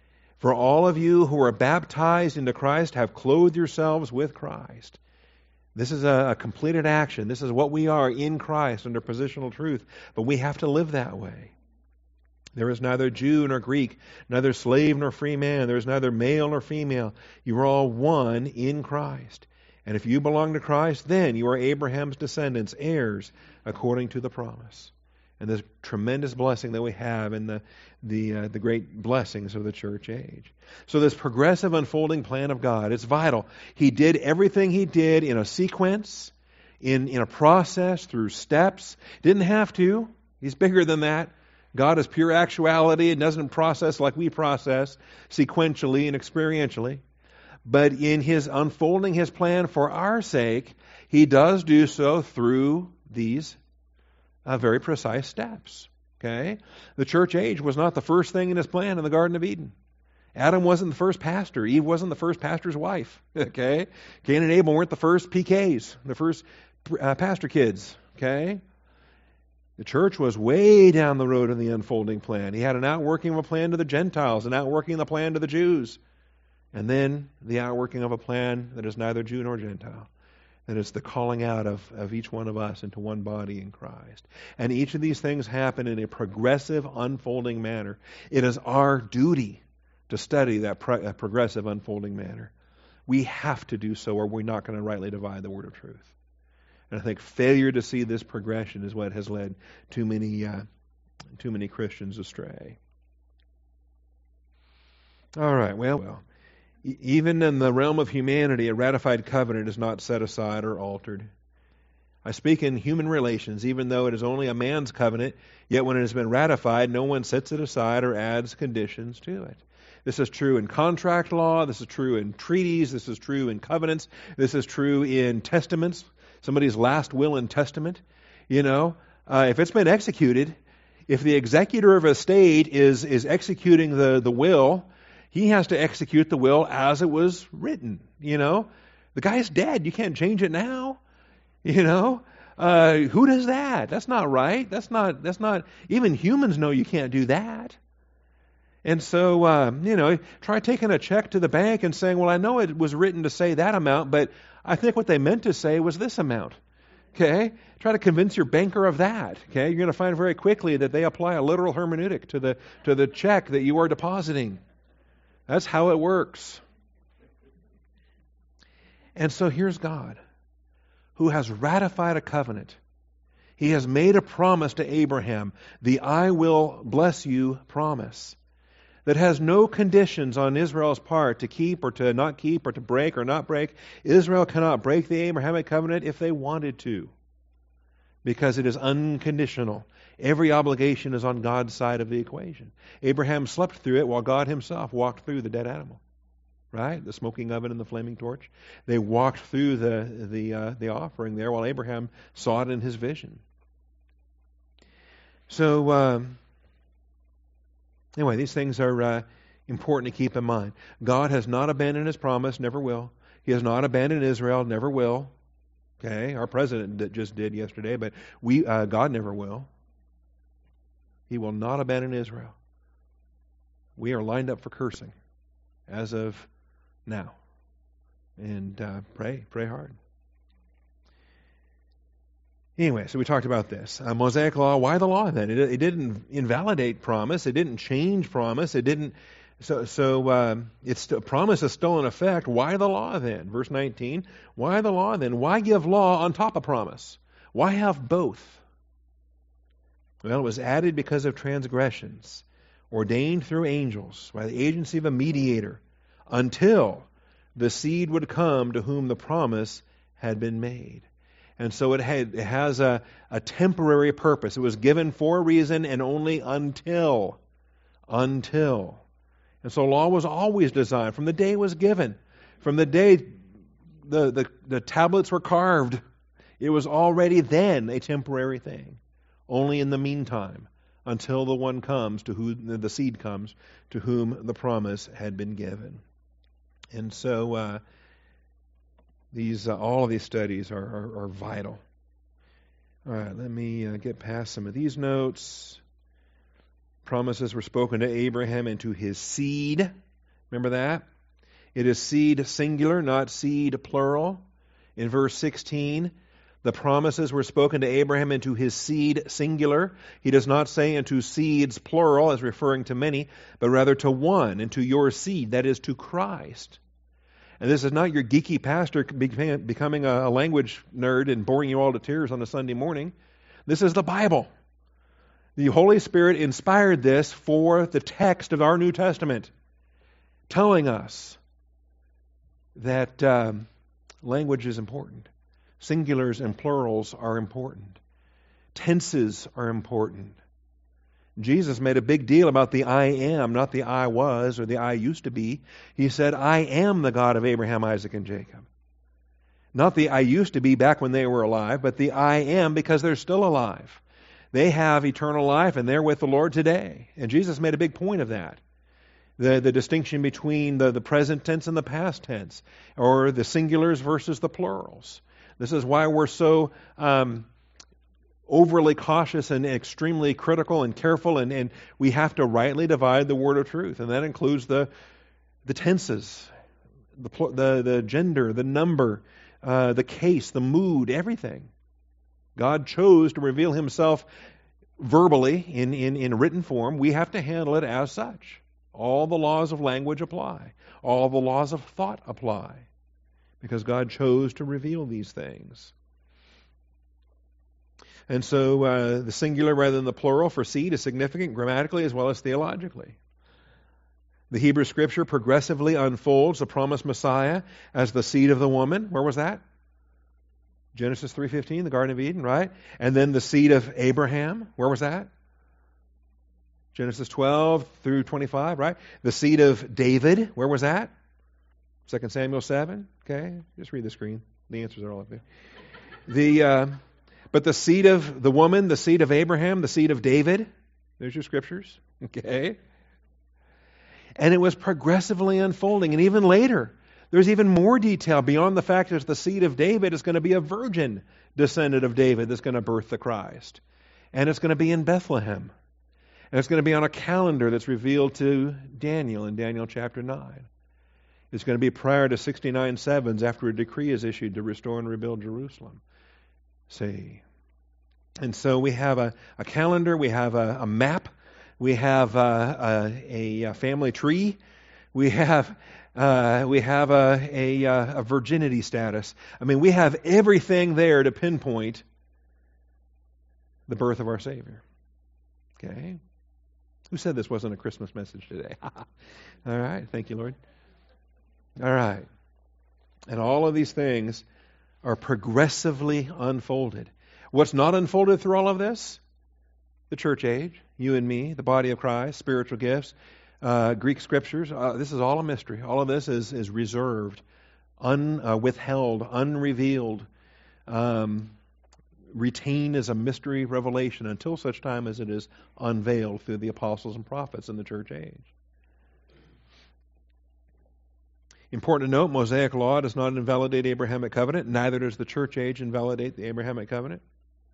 For all of you who are baptized into Christ have clothed yourselves with Christ. This is a, a completed action. This is what we are in Christ under positional truth. But we have to live that way. There is neither Jew nor Greek, neither slave nor free man. There is neither male nor female. You are all one in Christ. And if you belong to Christ, then you are Abraham's descendants, heirs according to the promise. And this tremendous blessing that we have in the the uh, the great blessings of the church age. So this progressive unfolding plan of God, it's vital. He did everything He did in a sequence, in, in a process, through steps. Didn't have to. He's bigger than that. God is pure actuality and doesn't process like we process, sequentially and experientially. But in His unfolding His plan for our sake, He does do so through these uh, very precise steps. Okay? The church age was not the first thing in His plan in the Garden of Eden. Adam wasn't the first pastor. Eve wasn't the first pastor's wife. Okay? Cain and Abel weren't the first P Ks, the first uh, pastor kids. Okay? The church was way down the road in the unfolding plan. He had an outworking of a plan to the Gentiles, an outworking of the plan to the Jews, and then the outworking of a plan that is neither Jew nor Gentile. That is the calling out of, of each one of us into one body in Christ. And each of these things happen in a progressive, unfolding manner. It is our duty to study that pro- uh, progressive, unfolding manner. We have to do so, or we're not going to rightly divide the word of truth. And I think failure to see this progression is what has led too many, uh, too many Christians astray. All right, well, well. Even in the realm of humanity, a ratified covenant is not set aside or altered. I speak in human relations, even though it is only a man's covenant, yet when it has been ratified, no one sets it aside or adds conditions to it. This is true in contract law, this is true in treaties, this is true in covenants, this is true in testaments, somebody's last will and testament. You know, uh, if it's been executed, if the executor of a estate is, is executing the, the will, he has to execute the will as it was written, you know. The guy's dead. You can't change it now, you know. Uh, who does that? That's not right. That's not, that's not, even humans know you can't do that. And so, uh, you know, try taking a check to the bank and saying, well, I know it was written to say that amount, but I think what they meant to say was this amount. Okay? Try to convince your banker of that. Okay? You're going to find very quickly that they apply a literal hermeneutic to the to the check that you are depositing. That's how it works. And so here's God, who has ratified a covenant. He has made a promise to Abraham, the I will bless you promise, that has no conditions on Israel's part to keep or to not keep or to break or not break. Israel cannot break the Abrahamic covenant if they wanted to, because it is unconditional. Every obligation is on God's side of the equation. Abraham slept through it while God Himself walked through the dead animal, right? The smoking oven and the flaming torch. They walked through the the uh, the offering there while Abraham saw it in his vision. So um, anyway, these things are uh, important to keep in mind. God has not abandoned His promise, never will. He has not abandoned Israel, never will. Okay, our president just did yesterday, but we uh, God never will. He will not abandon Israel. We are lined up for cursing as of now. And uh, pray, pray hard. Anyway, so we talked about this. Uh, Mosaic law, why the law then? It, it didn't invalidate promise. It didn't change promise. It didn't. So, so um, it's promise is still in effect. Why the law then? Verse nineteen. Why the law then? Why give law on top of promise? Why have both? Well, it was added because of transgressions, ordained through angels by the agency of a mediator, until the seed would come to whom the promise had been made. And so it, had, it has a, a temporary purpose. It was given for a reason and only until. Until. And so law was always designed, from the day it was given, from the day the, the, the tablets were carved, it was already then a temporary thing. Only in the meantime, until the one comes to whom the seed comes, to whom the promise had been given. And so uh, these uh, all of these studies are, are, are vital. All right, let me uh, get past some of these notes. Promises were spoken to Abraham and to his seed, Remember that? It is seed singular, not seed plural. In verse sixteen, the promises were spoken to Abraham and to his seed singular. He does not say into seeds plural as referring to many, but rather to one, and to your seed, that is to Christ. And this is not your geeky pastor becoming a language nerd and boring you all to tears on a Sunday morning. This is the Bible. The Holy Spirit inspired this for the text of our New Testament, telling us that um, language is important. Singulars and plurals are important. Tenses are important. Jesus made a big deal about the I am, not the I was or the I used to be. He said, I am the God of Abraham, Isaac, and Jacob. Not the I used to be back when they were alive, but the I am because they're still alive. They have eternal life and they're with the Lord today. And Jesus made a big point of that. The, the distinction between the, the present tense and the past tense, or the singulars versus the plurals. This is why we're so um, overly cautious and extremely critical and careful, and, and we have to rightly divide the word of truth. And that includes the the tenses, the the, the gender, the number, uh, the case, the mood, everything. God chose to reveal himself verbally in, in, in written form. We have to handle it as such. All the laws of language apply. All the laws of thought apply. Because God chose to reveal these things. And so uh, the singular rather than the plural for seed is significant grammatically as well as theologically. The Hebrew Scripture progressively unfolds the promised Messiah as the seed of the woman. Where was that? Genesis three fifteen, the Garden of Eden, right? And then the seed of Abraham. Where was that? Genesis twelve through twenty-five, right? The seed of David. Where was that? Second Samuel seven. Okay, just read the screen. The answers are all up there. The uh, but the seed of the woman, the seed of Abraham, the seed of David. There's your scriptures. Okay. And it was progressively unfolding. And even later, there's even more detail beyond the fact that the seed of David is going to be a virgin descendant of David that's going to birth the Christ. And it's going to be in Bethlehem. And it's going to be on a calendar that's revealed to Daniel in Daniel chapter nine. It's going to be prior to sixty-nine sevens after a decree is issued to restore and rebuild Jerusalem. See. And so we have a, a calendar, we have a, a map, we have a, a, a family tree, we have uh, we have a, a, a virginity status. I mean, we have everything there to pinpoint the birth of our Savior. Okay? Who said this wasn't a Christmas message today? All right. Thank you, Lord. All right. And all of these things are progressively unfolded. What's not unfolded through all of this? The church age, you and me, the body of Christ, spiritual gifts, uh, Greek scriptures. Uh, this is all a mystery. All of this is, is reserved, un, uh, withheld, unrevealed, um, retained as a mystery revelation until such time as it is unveiled through the apostles and prophets in the church age. Important to note, Mosaic law does not invalidate the Abrahamic covenant, neither does the church age invalidate the Abrahamic covenant.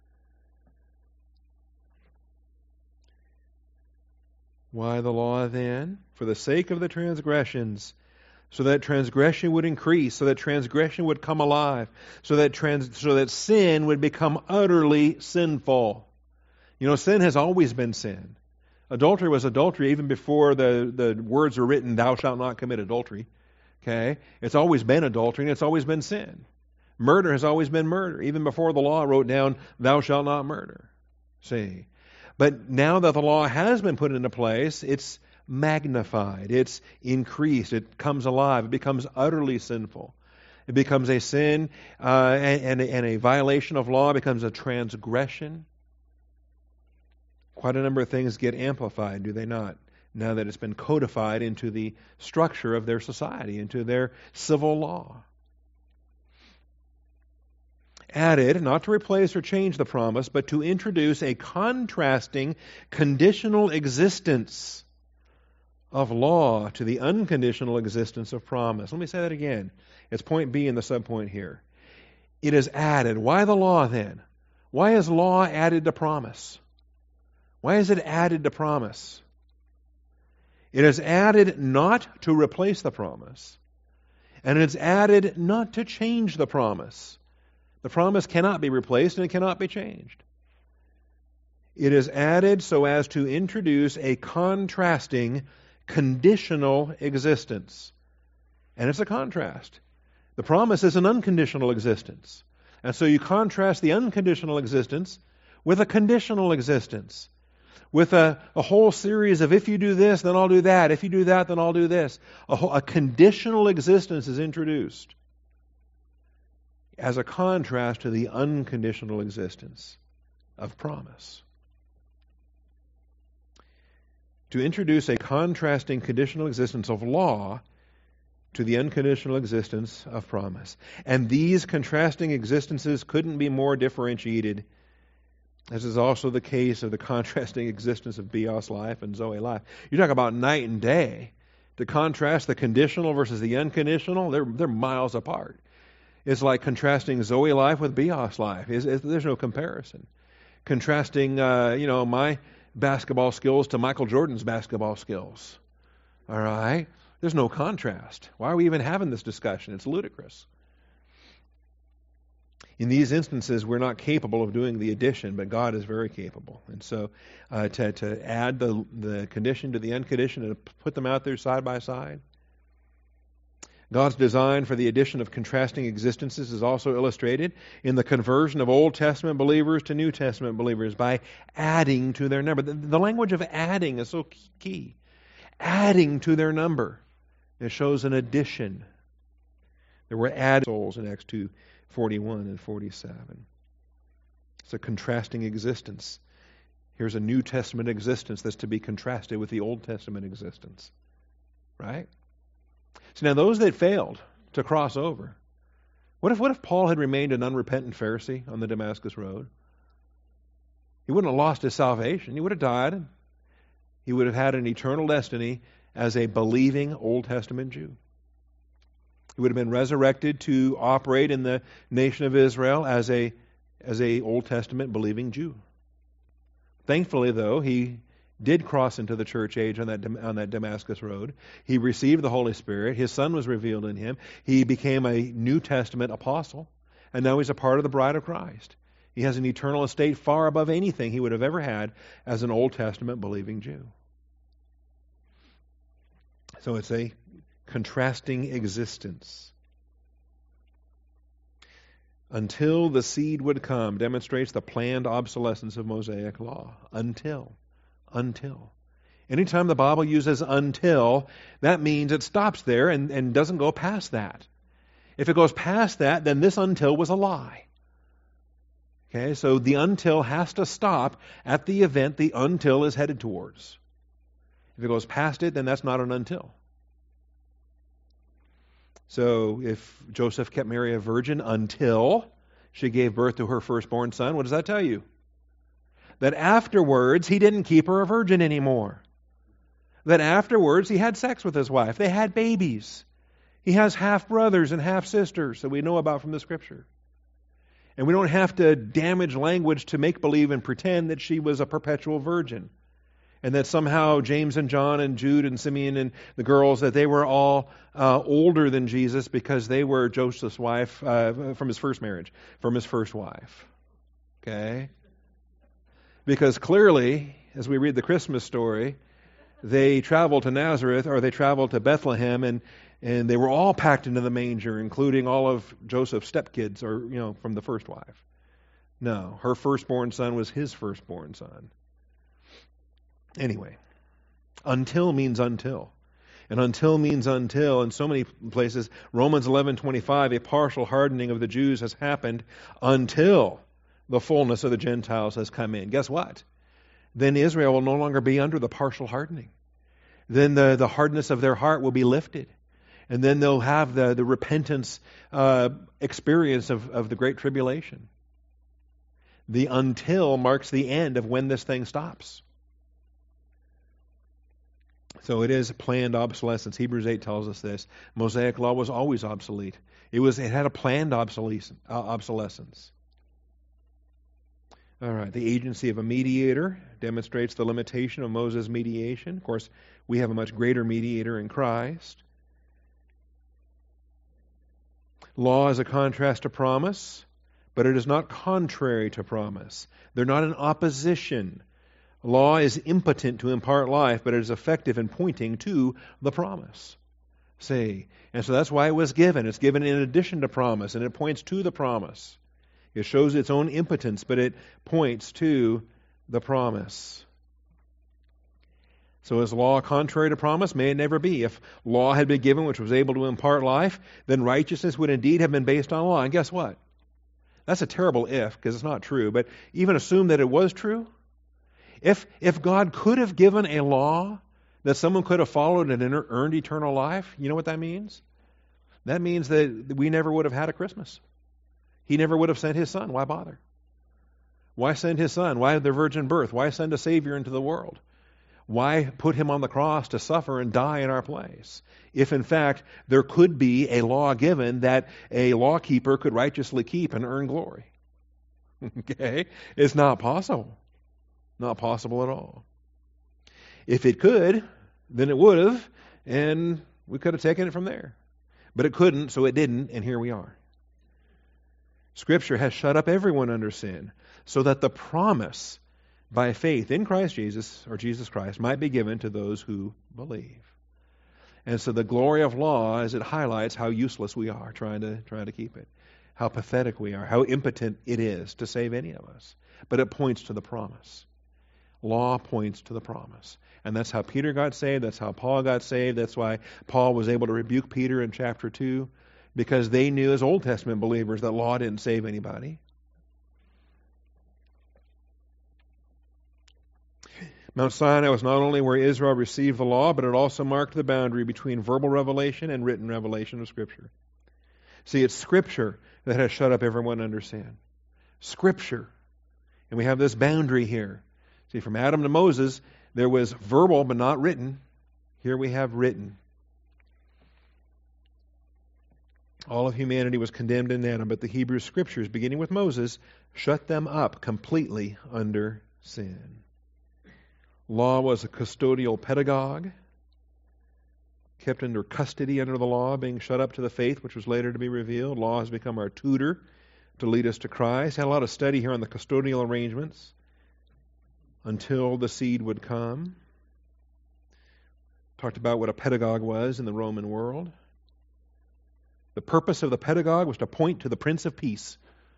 Why the law then? For the sake of the transgressions, so that transgression would increase, so that transgression would come alive, so that trans, so that sin would become utterly sinful. You know, sin has always been sin. Adultery was adultery even before the, the words were written, thou shalt not commit adultery. Okay? It's always been adultery and it's always been sin. Murder has always been murder, even before the law wrote down, thou shalt not murder. See? But now that the law has been put into place, it's magnified, it's increased, it comes alive, it becomes utterly sinful. It becomes a sin, uh, and, and, and a violation of law becomes a transgression. Quite a number of things get amplified, do they not? Now that it's been codified into the structure of their society, into their civil law. Added, not to replace or change the promise, but to introduce a contrasting conditional existence of law to the unconditional existence of promise. Let me say that again. It's point B in the subpoint here. It is added. Why the law then? Why is law added to promise? Why is it added to promise? It is added not to replace the promise, and it's added not to change the promise. The promise cannot be replaced and it cannot be changed. It is added so as to introduce a contrasting, conditional existence. And it's a contrast. The promise is an unconditional existence. And so you contrast the unconditional existence with a conditional existence, with a, a whole series of if you do this, then I'll do that. If you do that, then I'll do this. A, whole, a conditional existence is introduced as a contrast to the unconditional existence of promise. To introduce a contrasting conditional existence of law to the unconditional existence of promise. And these contrasting existences couldn't be more differentiated, as is also the case of the contrasting existence of Bios life and Zoe life. You talk about night and day. To contrast the conditional versus the unconditional, they're, they're miles apart. It's like contrasting Zoe life with Bios life. It's, it's, there's no comparison. Contrasting, uh, you know, my basketball skills to Michael Jordan's basketball skills. All right? There's no contrast. Why are we even having this discussion? It's ludicrous. In these instances, we're not capable of doing the addition, but God is very capable. And so uh, to, to add the, the condition to the unconditioned and put them out there side by side. God's design for the addition of contrasting existences is also illustrated in the conversion of Old Testament believers to New Testament believers by adding to their number. The, the language of adding is so key. Adding to their number. It shows an addition. There were added souls in Acts two forty-one and forty-seven. It's a contrasting existence. Here's a New Testament existence that's to be contrasted with the Old Testament existence. Right? So now those that failed to cross over, what if what if Paul had remained an unrepentant Pharisee on the Damascus Road? He wouldn't have lost his salvation. He would have died. He would have had an eternal destiny as a believing Old Testament Jew. He would have been resurrected to operate in the nation of Israel as a as a Old Testament believing Jew. Thankfully, though, he did cross into the church age on that on that Damascus Road. He received the Holy Spirit. His Son was revealed in him. He became a New Testament apostle, and now he's a part of the bride of Christ. He has an eternal estate far above anything he would have ever had as an Old Testament believing Jew. So it's a contrasting existence. Until the seed would come demonstrates the planned obsolescence of Mosaic law. Until. Until. Anytime the Bible uses until, that means it stops there and, and doesn't go past that. If it goes past that, then this until was a lie. Okay, so the until has to stop at the event the until is headed towards. If it goes past it, then that's not an until. So if Joseph kept Mary a virgin until she gave birth to her firstborn son, what does that tell you? That afterwards he didn't keep her a virgin anymore. That afterwards he had sex with his wife. They had babies. He has half-brothers and half-sisters that we know about from the Scripture. And we don't have to damage language to make believe and pretend that she was a perpetual virgin. And that somehow James and John and Jude and Simeon and the girls, that they were all uh, older than Jesus because they were Joseph's wife uh, from his first marriage, from his first wife. Okay? Because clearly, as we read the Christmas story, they traveled to Nazareth or they traveled to Bethlehem and, and they were all packed into the manger, including all of Joseph's stepkids or, you know, from the first wife. No, her firstborn son was his firstborn son. Anyway, until means until. And until means until in so many places. Romans eleven twenty-five, a partial hardening of the Jews has happened until the fullness of the Gentiles has come in. Guess what? Then Israel will no longer be under the partial hardening. Then the, the hardness of their heart will be lifted. And then they'll have the, the repentance uh, experience of, of the Great Tribulation. The until marks the end of when this thing stops. So it is planned obsolescence. Hebrews eight tells us this. Mosaic law was always obsolete. It was it had a planned obsolescence. All right, the agency of a mediator demonstrates the limitation of Moses' mediation. Of course, we have a much greater mediator in Christ. Law is a contrast to promise, but it is not contrary to promise. They're not in opposition. Law is impotent to impart life, but it is effective in pointing to the promise. See, and so that's why it was given. It's given in addition to promise, and it points to the promise. It shows its own impotence, but it points to the promise. So is law contrary to promise? May it never be. If law had been given which was able to impart life, then righteousness would indeed have been based on law. And guess what? That's a terrible if, because it's not true. But even assume that it was true. If if God could have given a law that someone could have followed and earned eternal life, you know what that means? That means that we never would have had a Christmas. He never would have sent His Son. Why bother? Why send His Son? Why the virgin birth? Why send a Savior into the world? Why put Him on the cross to suffer and die in our place? If in fact there could be a law given that a lawkeeper could righteously keep and earn glory. Okay? It's not possible. Not possible at all. If it could, then it would have, and we could have taken it from there. But it couldn't, so it didn't, and here we are. Scripture has shut up everyone under sin, so that the promise by faith in Christ Jesus, or Jesus Christ, might be given to those who believe. And so the glory of law, as it highlights how useless we are trying to trying to keep it, how pathetic we are, how impotent it is to save any of us. But it points to the promise. Law points to the promise. And that's how Peter got saved. That's how Paul got saved. That's why Paul was able to rebuke Peter in chapter two, because they knew as Old Testament believers that law didn't save anybody. Mount Sinai was not only where Israel received the law, but it also marked the boundary between verbal revelation and written revelation of Scripture. See, it's Scripture that has shut up everyone under sin. Scripture. And we have this boundary here. See, from Adam to Moses, there was verbal but not written. Here we have written. All of humanity was condemned in Adam, but the Hebrew Scriptures, beginning with Moses, shut them up completely under sin. Law was a custodial pedagogue, kept under custody under the law, being shut up to the faith which was later to be revealed. Law has become our tutor to lead us to Christ. Had a lot of study here on the custodial arrangements until the seed would come. Talked about what a pedagogue was in the Roman world. The purpose of the pedagogue was to point to the Prince of Peace.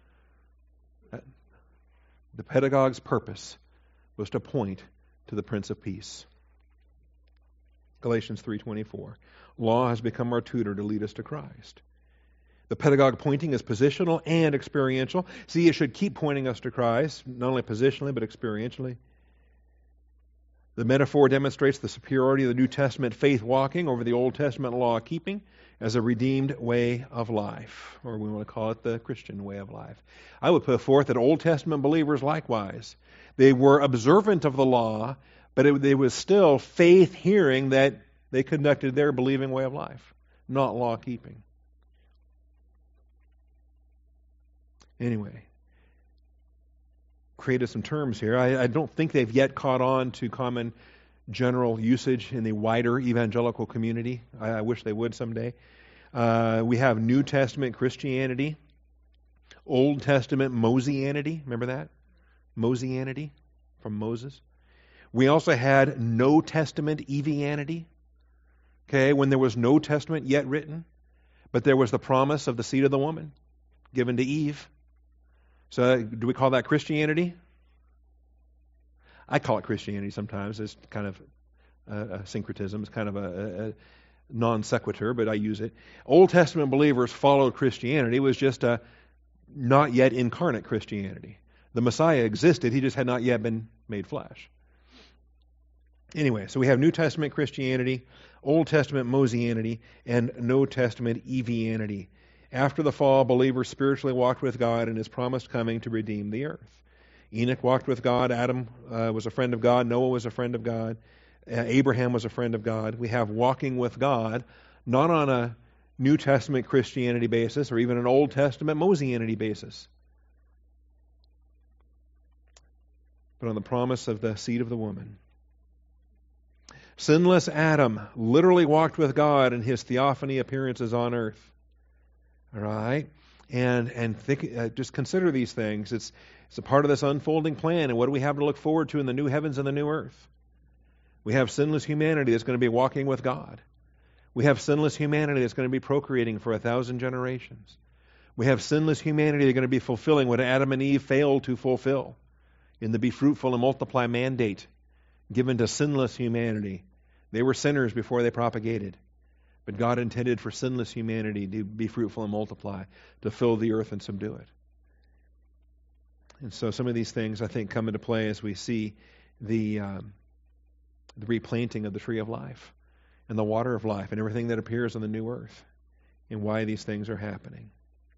The pedagogue's purpose was to point to the Prince of Peace. Galatians three twenty-four. Law has become our tutor to lead us to Christ. The pedagogue pointing is positional and experiential. See, it should keep pointing us to Christ, not only positionally but experientially. The metaphor demonstrates the superiority of the New Testament faith walking over the Old Testament law keeping as a redeemed way of life, or we want to call it the Christian way of life. I would put forth that Old Testament believers likewise, they were observant of the law, but it, it was still faith hearing that they conducted their believing way of life, not law keeping. Anyway, created some terms here. I, I don't think they've yet caught on to common general usage in the wider evangelical community. I, I wish they would someday. Uh, we have New Testament Christianity, Old Testament Mosianity. Remember that? Mosianity from Moses. We also had No Testament Evianity. Okay, when there was no testament yet written, but there was the promise of the seed of the woman given to Eve. So do we call that Christianity? I call it Christianity sometimes. It's kind of a, a syncretism. It's kind of a, a non sequitur, but I use it. Old Testament believers followed Christianity. It was just a not yet incarnate Christianity. The Messiah existed. He just had not yet been made flesh. Anyway, so we have New Testament Christianity, Old Testament Mosianity, and No Testament Evianity. After the fall, believers spiritually walked with God in His promised coming to redeem the earth. Enoch walked with God. Adam uh, was a friend of God. Noah was a friend of God. Uh, Abraham was a friend of God. We have walking with God, not on a New Testament Christianity basis or even an Old Testament Mosianity basis. but on the promise of the seed of the woman. Sinless Adam literally walked with God in his theophany appearances on earth. All right? And and think, uh, just consider these things. It's, it's a part of this unfolding plan. And what do we have to look forward to in the new heavens and the new earth? We have sinless humanity that's going to be walking with God. We have sinless humanity that's going to be procreating for a thousand generations. We have sinless humanity that's going to be fulfilling what Adam and Eve failed to fulfill in the be fruitful and multiply mandate given to sinless humanity. They were sinners before they propagated. But God intended for sinless humanity to be fruitful and multiply, to fill the earth and subdue it. And so some of these things, I think, come into play as we see the, um, the replanting of the tree of life and the water of life and everything that appears on the new earth and why these things are happening.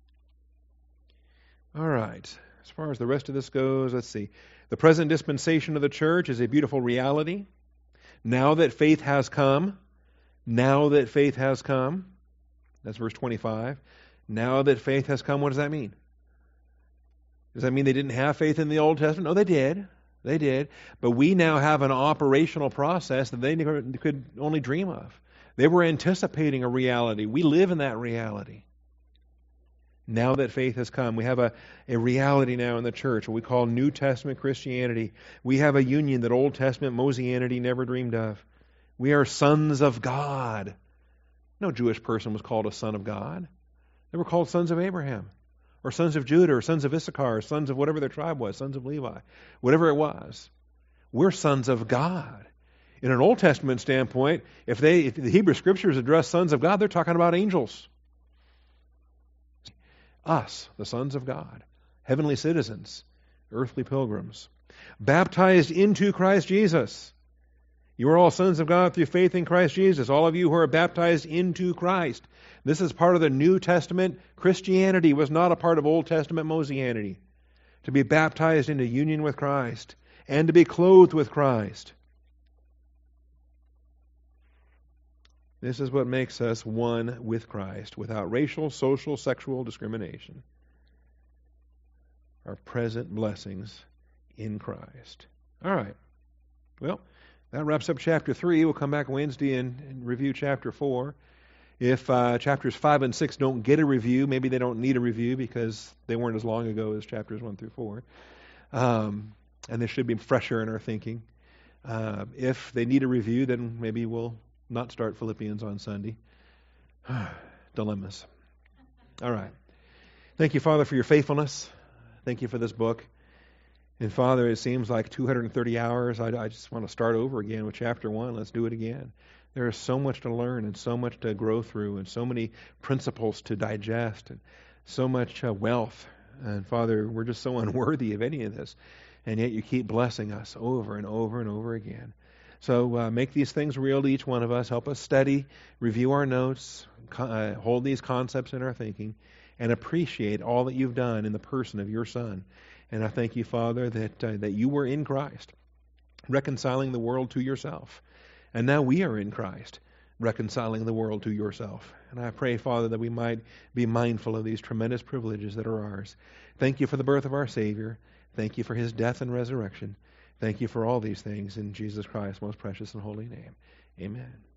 All right. As far as the rest of this goes, let's see. The present dispensation of the church is a beautiful reality. Now that faith has come, now that faith has come, that's verse twenty-five. Now that faith has come, what does that mean? Does that mean they didn't have faith in the Old Testament? No, they did. They did. But we now have an operational process that they never could only dream of. They were anticipating a reality. We live in that reality. Now that faith has come, we have a, a reality now in the church, what we call New Testament Christianity. We have a union that Old Testament Mosianity never dreamed of. We are sons of God. No Jewish person was called a son of God. They were called sons of Abraham, or sons of Judah, or sons of Issachar, or sons of whatever their tribe was, sons of Levi, whatever it was. We're sons of God. In an Old Testament standpoint, if they if the Hebrew Scriptures address sons of God, they're talking about angels. Us, the sons of God, heavenly citizens, earthly pilgrims, baptized into Christ Jesus. You are all sons of God through faith in Christ Jesus, all of you who are baptized into Christ. This is part of the New Testament. Christianity was not a part of Old Testament Mosianity. To be baptized into union with Christ and to be clothed with Christ. This is what makes us one with Christ, without racial, social, sexual discrimination. Our present blessings in Christ. All right. Well, that wraps up chapter three. We'll come back Wednesday and, and review chapter four. If uh, chapters five and six don't get a review, maybe they don't need a review because they weren't as long ago as chapters one through four. Um, and they should be fresher in our thinking. Uh, if they need a review, then maybe we'll not start Philippians on Sunday. Dilemmas. All right. Thank you, Father, for your faithfulness. Thank you for this book. And Father, it seems like two hundred thirty hours. I, I just want to start over again with chapter one. Let's do it again. There is so much to learn and so much to grow through and so many principles to digest and so much uh, wealth. And Father, we're just so unworthy of any of this. And yet you keep blessing us over and over and over again. So uh, make these things real to each one of us. Help us study, review our notes, co- uh, hold these concepts in our thinking, and appreciate all that you've done in the person of your Son. And I thank you, Father, that uh, that you were in Christ, reconciling the world to yourself. And now we are in Christ, reconciling the world to yourself. And I pray, Father, that we might be mindful of these tremendous privileges that are ours. Thank you for the birth of our Savior. Thank you for his death and resurrection. Thank you for all these things in Jesus Christ's most precious and holy name. Amen.